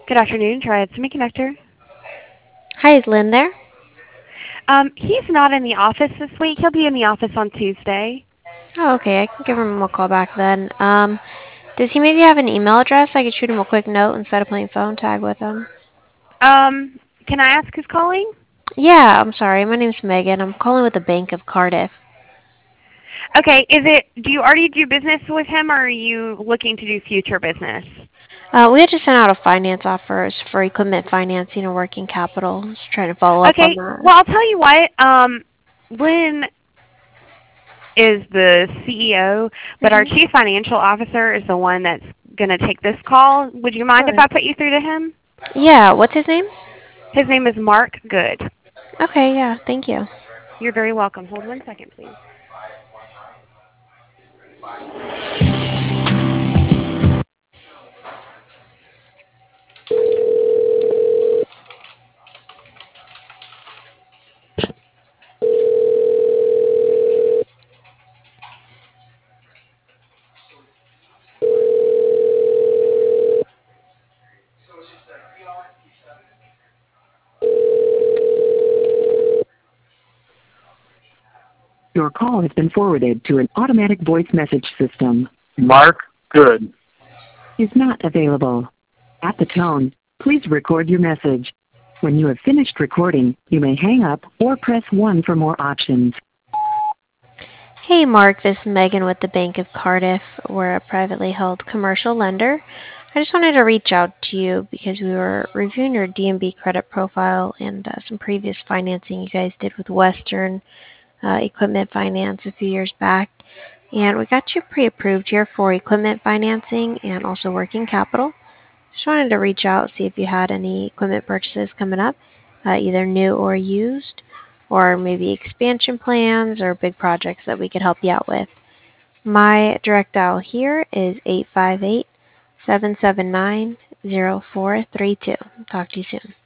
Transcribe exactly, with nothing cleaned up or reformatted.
Good afternoon, Triad Semiconductor. Hi, is Lynn there? Um, he's not in the office this week. He'll be in the office on Tuesday. Oh, okay. I can give him a call back then. Um, does he maybe have an email address? I could shoot him a quick note instead of playing phone tag with him. Um, can I ask who's calling? Yeah, I'm sorry. My name's Megan. I'm calling with the Bank of Cardiff. Okay, is it, do you already do business with him or are you looking to do future business? Uh, we had just sent out a finance offers for equipment financing and working capital. Just trying to follow up on Okay, that. well I'll tell you what, um, Lynn is the C E O, but our Mhm. Chief Financial Officer is the one that's going to take this call. Would you mind if Sure. I put you through to him? Yeah. What's his name? His name is Mark Good. Okay. Yeah. Thank you. You're very welcome. Hold one second, please. Your call has been forwarded to an automatic voice message system. Mark Good. Is not available. At the tone, please record your message. When you have finished recording, you may hang up or press one for more options. Hey, Mark. This is Megan with the Bank of Cardiff. We're a privately held commercial lender. I just wanted to reach out to you because we were reviewing your D and B credit profile and uh, some previous financing you guys did with Western uh, Equipment Finance a few years back. And we got you pre-approved here for equipment financing and also working capital. Just wanted to reach out, see if you had any equipment purchases coming up, uh, either new or used, or maybe expansion plans or big projects that we could help you out with. My direct dial here is eight five eight, seven seven nine, zero four three two. Talk to you soon.